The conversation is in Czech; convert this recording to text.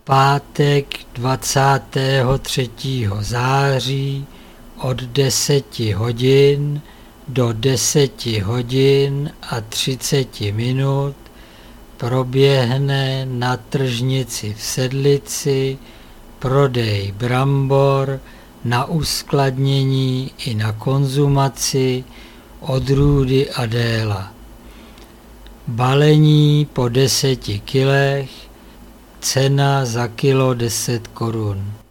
pátek 23. září od 10 hodin do 10 hodin a 30 minut proběhne na tržnici v Sedlici prodej brambor na uskladnění i na konzumaci odrůdy Adéla. Balení po 10 kilech, cena za kilo 10 korun.